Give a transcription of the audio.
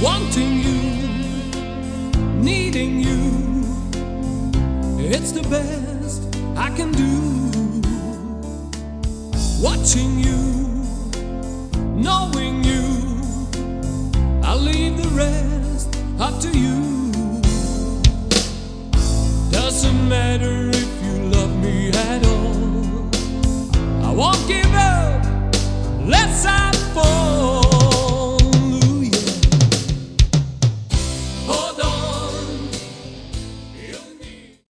wanting you, needing you. It's the best I can do. Watching you, knowing you, I'll leave the rest up to you. Doesn't matter if you love me at all, I won't give up, let's